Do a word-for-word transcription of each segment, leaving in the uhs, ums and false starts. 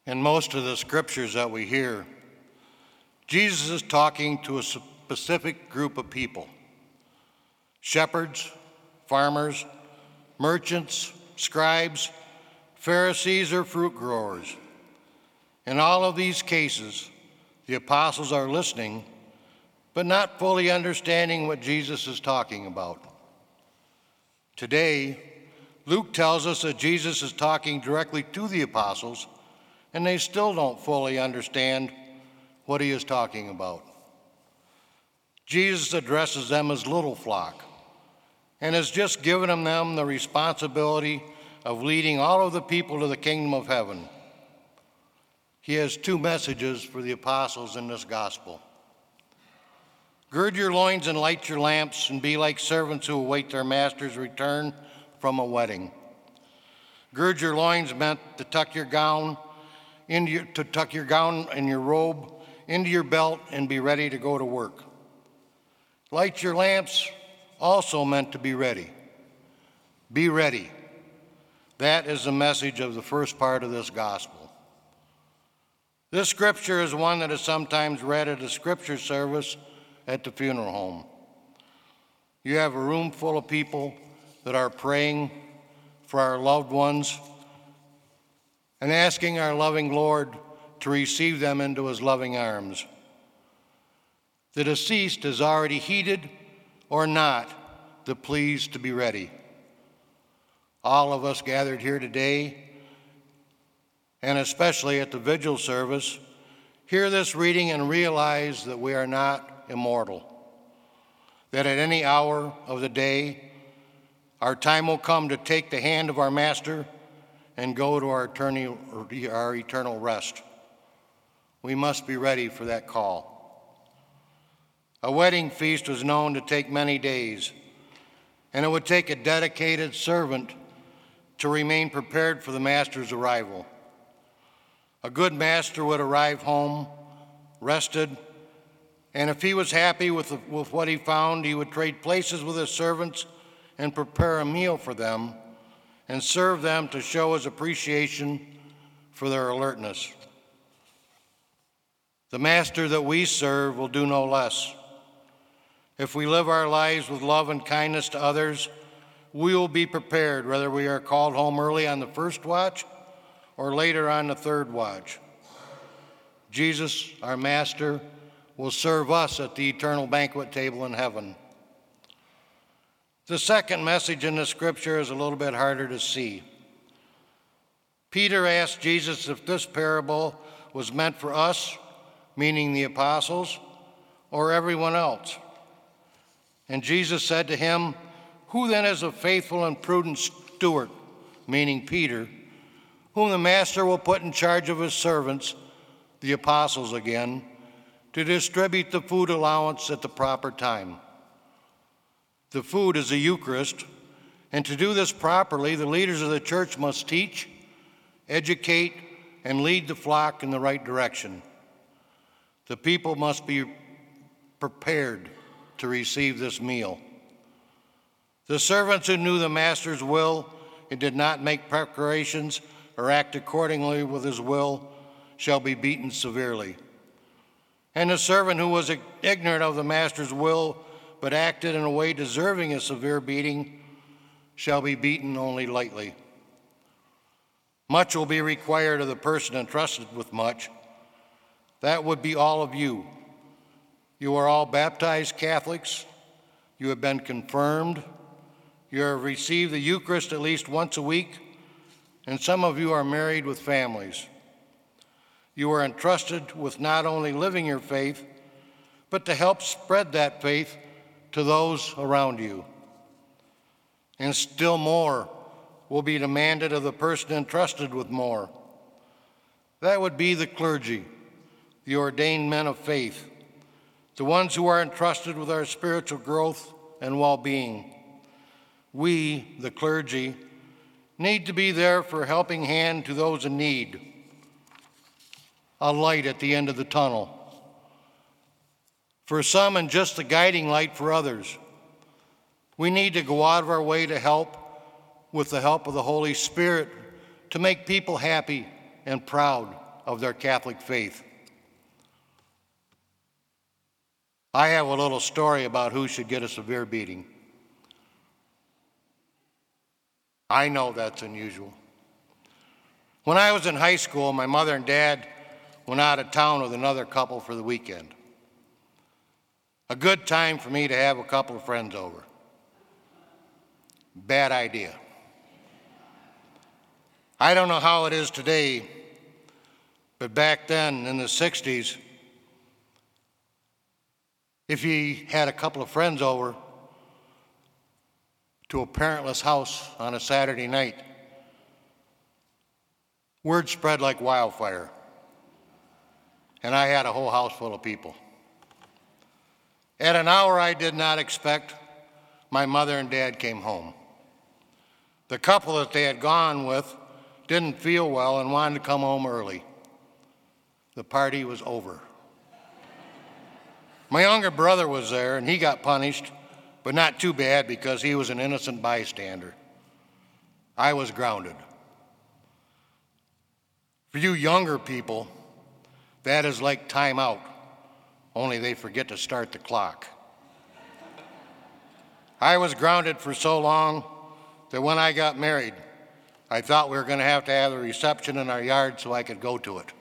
In most of the scriptures that we hear, Jesus is talking to a specific group of people: shepherds, farmers, merchants, scribes, Pharisees, or fruit growers. In all of these cases, the apostles are listening, but not fully understanding what Jesus is talking about. Today, Luke tells us that Jesus is talking directly to the apostles, and they still don't fully understand what he is talking about. Jesus addresses them as little flock and has just given them the responsibility of leading all of the people to the kingdom of heaven. He has two messages for the apostles in this gospel. Gird your loins and light your lamps, and be like servants who await their master's return from a wedding. Gird your loins meant to tuck your gown into your, to tuck your gown and your robe into your belt and be ready to go to work. Light your lamps also meant to be ready. Be ready. That is the message of the first part of this gospel. This scripture is one that is sometimes read at a scripture service at the funeral home. You have a room full of people that are praying for our loved ones and asking our loving Lord to receive them into his loving arms. The deceased is already heeded or not the pleas to be ready. All of us gathered here today, and especially at the vigil service, hear this reading and realize that we are not immortal, that at any hour of the day, our time will come to take the hand of our Master and go to our eternal, our eternal rest. We must be ready for that call. A wedding feast was known to take many days, and it would take a dedicated servant to remain prepared for the Master's arrival. A good master would arrive home, rested, and if he was happy with, the, with what he found, he would trade places with his servants and prepare a meal for them and serve them to show his appreciation for their alertness. The Master that we serve will do no less. If we live our lives with love and kindness to others, we will be prepared, whether we are called home early on the first watch or later on the third watch. Jesus, our Master, will serve us at the eternal banquet table in heaven. The second message in the scripture is a little bit harder to see. Peter asked Jesus if this parable was meant for us, meaning the apostles, or everyone else. And Jesus said to him, "Who then is a faithful and prudent steward," meaning Peter, "whom the master will put in charge of his servants," the apostles again, "to distribute the food allowance at the proper time?" The food is the Eucharist, and to do this properly, the leaders of the church must teach, educate, and lead the flock in the right direction. The people must be prepared to receive this meal. The servants who knew the master's will and did not make preparations or act accordingly with his will shall be beaten severely. And the servant who was ignorant of the master's will but acted in a way deserving a severe beating shall be beaten only lightly. Much will be required of the person entrusted with much. That would be all of you. You are all baptized Catholics. You have been confirmed. You have received the Eucharist at least once a week, and some of you are married with families. You are entrusted with not only living your faith, but to help spread that faith to those around you. And still more will be demanded of the person entrusted with more. That would be the clergy, the ordained men of faith, the ones who are entrusted with our spiritual growth and well-being. We, the clergy, need to be there for a helping hand to those in need, a light at the end of the tunnel. For some, and just a guiding light for others. We need to go out of our way to help, with the help of the Holy Spirit, to make people happy and proud of their Catholic faith. I have a little story about who should get a severe beating. I know that's unusual. When I was in high school, my mother and dad went out of town with another couple for the weekend. A good time for me to have a couple of friends over. Bad idea. I don't know how it is today, but back then in the sixties, if you had a couple of friends over to a parentless house on a Saturday night, word spread like wildfire, and I had a whole house full of people. At an hour I did not expect, my mother and dad came home. The couple that they had gone with didn't feel well and wanted to come home early. The party was over. My younger brother was there, and he got punished, but not too bad because he was an innocent bystander. I was grounded. For you younger people, that is like time out, only they forget to start the clock. I was grounded for so long that when I got married, I thought we were going to have to have a reception in our yard so I could go to it.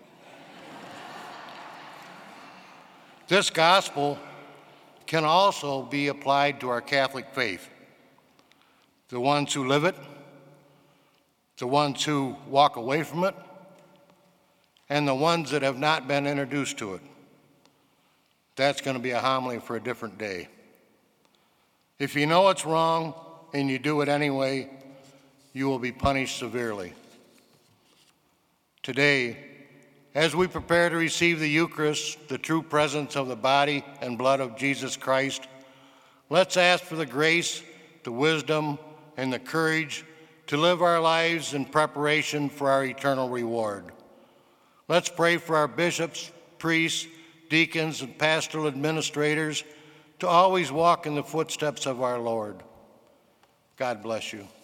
This gospel can also be applied to our Catholic faith. The ones who live it, the ones who walk away from it, and the ones that have not been introduced to it. That's going to be a homily for a different day. If you know it's wrong and you do it anyway, you will be punished severely. Today, as we prepare to receive the Eucharist, the true presence of the body and blood of Jesus Christ, let's ask for the grace, the wisdom, and the courage to live our lives in preparation for our eternal reward. Let's pray for our bishops, priests, deacons, and pastoral administrators to always walk in the footsteps of our Lord. God bless you.